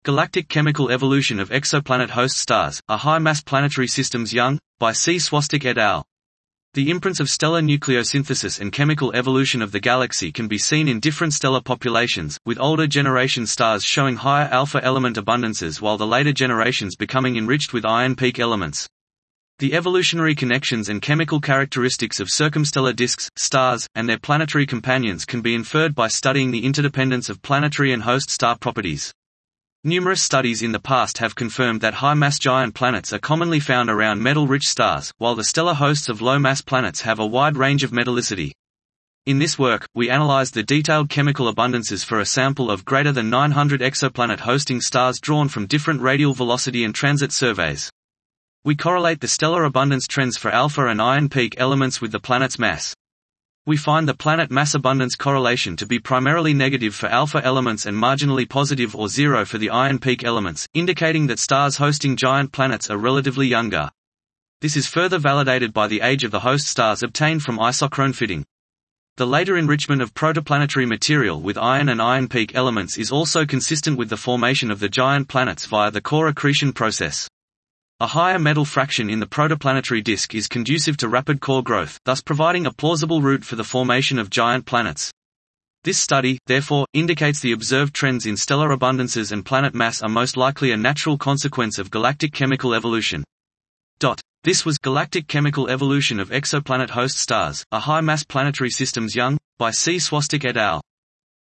Galactic Chemical Evolution of Exoplanet Host Stars, a High-Mass Planetary Systems Young, by C. Swastik et al. The imprints of stellar nucleosynthesis and chemical evolution of the galaxy can be seen in different stellar populations, with older generation stars showing higher alpha element abundances while the later generations becoming enriched with iron peak elements. The evolutionary connections and chemical characteristics of circumstellar disks, stars, and their planetary companions can be inferred by studying the interdependence of planetary and host star properties. Numerous studies in the past have confirmed that high-mass giant planets are commonly found around metal-rich stars, while the stellar hosts of low-mass planets have a wide range of metallicity. In this work, we analyzed the detailed chemical abundances for a sample of greater than 900 exoplanet-hosting stars drawn from different radial velocity and transit surveys. We correlate the stellar abundance trends for alpha and iron peak elements with the planet's mass. We find the planet mass abundance correlation to be primarily negative for alpha elements and marginally positive or zero for the iron peak elements, indicating that stars hosting giant planets are relatively younger. This is further validated by the age of the host stars obtained from isochrone fitting. The later enrichment of protoplanetary material with iron and iron peak elements is also consistent with the formation of the giant planets via the core accretion process. A higher metal fraction in the protoplanetary disk is conducive to rapid core growth, thus providing a plausible route for the formation of giant planets. This study, therefore, indicates the observed trends in stellar abundances and planet mass are most likely a natural consequence of galactic chemical evolution. This was Galactic Chemical Evolution of Exoplanet Host Stars, a High-Mass Planetary Systems Young, by C. Swastik et al.